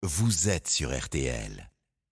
vous êtes sur RTL.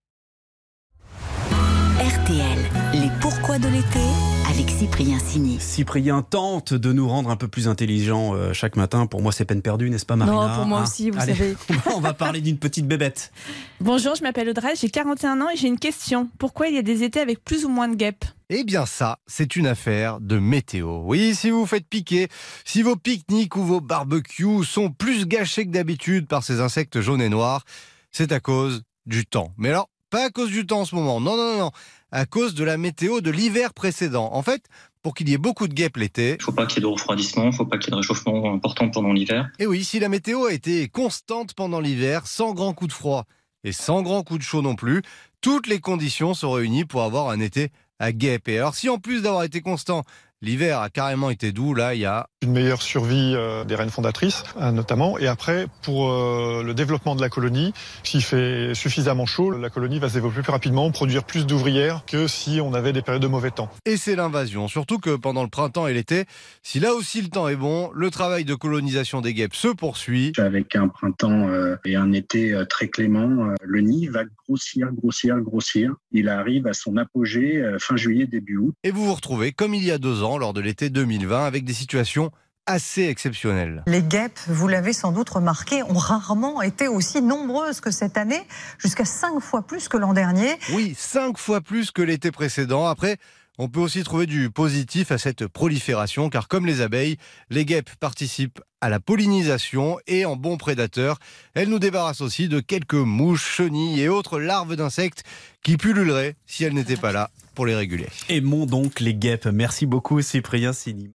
RTL, les pourquoi de l'été avec Cyprien Sini. Cyprien tente de nous rendre un peu plus intelligents chaque matin. Pour moi, c'est peine perdue, n'est-ce pas, Marina? Non, pour moi aussi, vous Allez, savez. on va parler d'une petite bébête. Bonjour, je m'appelle Audrey, j'ai 41 ans et j'ai une question. Pourquoi il y a des étés avec plus ou moins de guêpes? Eh bien ça, c'est une affaire de météo. Oui, si vous vous faites piquer, si vos pique-niques ou vos barbecues sont plus gâchés que d'habitude par ces insectes jaunes et noirs, c'est à cause du temps. Mais alors, pas à cause du temps en ce moment, non. À cause de la météo de l'hiver précédent. En fait, pour qu'il y ait beaucoup de guêpes l'été... Il ne faut pas qu'il y ait de refroidissement, il ne faut pas qu'il y ait de réchauffement important pendant l'hiver. Et oui, si la météo a été constante pendant l'hiver, sans grand coup de froid et sans grand coup de chaud non plus, toutes les conditions sont réunies pour avoir un été à guêpes. Et alors si en plus d'avoir été constant, l'hiver a carrément été doux, là il y a... Une meilleure survie des reines fondatrices, notamment. Et après, pour le développement de la colonie, s'il fait suffisamment chaud, la colonie va se développer plus rapidement, produire plus d'ouvrières que si on avait des périodes de mauvais temps. Et c'est l'invasion, surtout que pendant le printemps et l'été, si là aussi le temps est bon, le travail de colonisation des guêpes se poursuit. Avec un printemps et un été très clément, le nid va grossir. Il arrive à son apogée fin juillet, début août. Et vous vous retrouvez, comme il y a 2 ans, lors de l'été 2020, avec des situations assez exceptionnelles. Les guêpes, vous l'avez sans doute remarqué, ont rarement été aussi nombreuses que cette année, jusqu'à 5 fois plus que l'an dernier. Oui, 5 fois plus que l'été précédent. Après, on peut aussi trouver du positif à cette prolifération, car comme les abeilles, les guêpes participent à la pollinisation et en bons prédateurs, elles nous débarrassent aussi de quelques mouches, chenilles et autres larves d'insectes qui pulluleraient si elles n'étaient pas là pour les réguler. Aimons donc les guêpes. Merci beaucoup, Cyprien Sini.